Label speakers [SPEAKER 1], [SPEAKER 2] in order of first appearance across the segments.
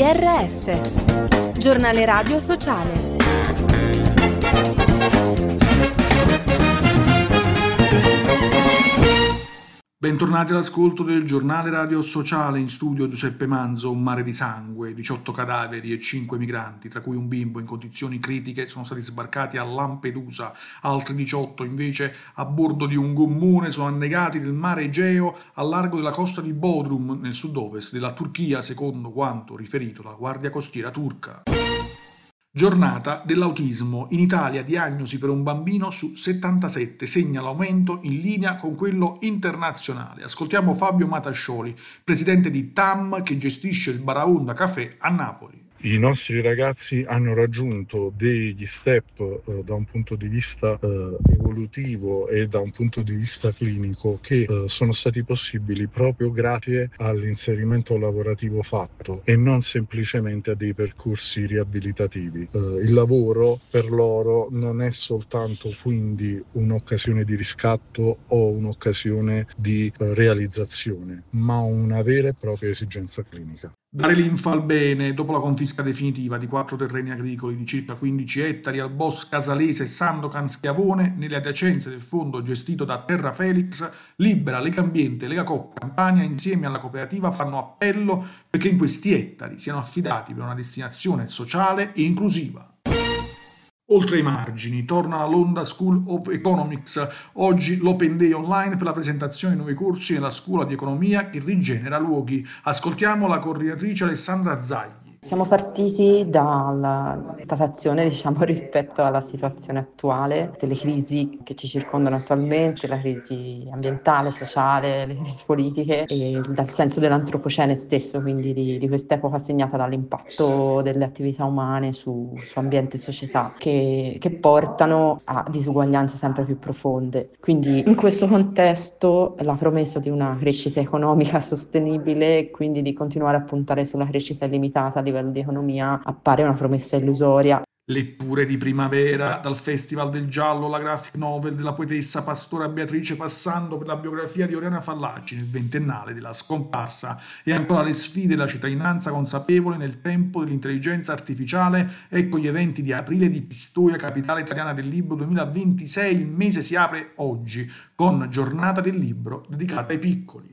[SPEAKER 1] GRS, Giornale Radio Sociale.
[SPEAKER 2] Bentornati all'ascolto del Giornale Radio Sociale. In studio Giuseppe Manzo. Un mare di sangue, 18 cadaveri e 5 migranti, tra cui un bimbo in condizioni critiche, sono stati sbarcati a Lampedusa. Altri 18 invece a bordo di un gommone sono annegati nel mare Egeo al largo della costa di Bodrum, nel sud-ovest della Turchia, secondo quanto riferito dalla Guardia Costiera turca. Giornata dell'autismo. In Italia diagnosi per un bambino su 77, segna l'aumento in linea con quello internazionale. Ascoltiamo Fabio Matascioli, presidente di TAM, che gestisce il Baraonda Café a Napoli.
[SPEAKER 3] I nostri ragazzi hanno raggiunto degli step da un punto di vista evolutivo e da un punto di vista clinico che sono stati possibili proprio grazie all'inserimento lavorativo fatto e non semplicemente a dei percorsi riabilitativi. Il lavoro per loro non è soltanto quindi un'occasione di riscatto o un'occasione di realizzazione, ma una vera e propria esigenza clinica.
[SPEAKER 2] Dare linfa al bene. Dopo la confisca definitiva di 4 terreni agricoli di circa 15 ettari al boss casalese Sandokan Schiavone, nelle adiacenze del fondo gestito da Terra Felix, Libera, Legambiente e Legacoop Campania insieme alla cooperativa fanno appello perché in questi ettari siano affidati per una destinazione sociale e inclusiva. Oltre ai margini, torna la Londra School of Economics, oggi l'Open Day online per la presentazione di nuovi corsi nella scuola di economia che rigenera luoghi. Ascoltiamo la coordinatrice Alessandra Zagli.
[SPEAKER 4] Siamo partiti dalla datazione, rispetto alla situazione attuale, delle crisi che ci circondano attualmente, la crisi ambientale, sociale, le crisi politiche e dal senso dell'antropocene stesso, quindi di quest'epoca segnata dall'impatto delle attività umane su ambiente e società che portano a disuguaglianze sempre più profonde. Quindi in questo contesto la promessa di una crescita economica sostenibile e quindi di continuare a puntare sulla crescita illimitata a livello di economia appare una promessa illusoria.
[SPEAKER 2] Letture di primavera, dal Festival del Giallo, la graphic novel della poetessa Pastora Beatrice, passando per la biografia di Oriana Fallaci nel ventennale della scomparsa, e ancora le sfide della cittadinanza consapevole nel tempo dell'intelligenza artificiale. Ecco gli eventi di aprile di Pistoia, capitale italiana del libro 2026. Il mese si apre oggi con Giornata del Libro dedicata ai piccoli.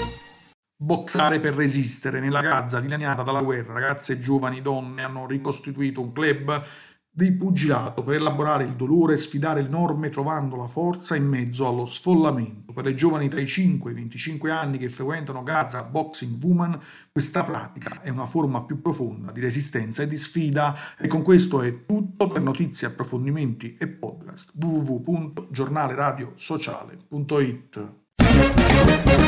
[SPEAKER 2] Boxare per resistere. Nella Gaza dilaniata dalla guerra, ragazze e giovani donne hanno ricostituito un club di pugilato per elaborare il dolore e sfidare le norme, trovando la forza in mezzo allo sfollamento. Per le giovani tra i 5 e i 25 anni che frequentano Gaza Boxing Woman, questa pratica è una forma più profonda di resistenza e di sfida. E con questo è tutto. Per notizie, approfondimenti e podcast www.giornaleradiosociale.it.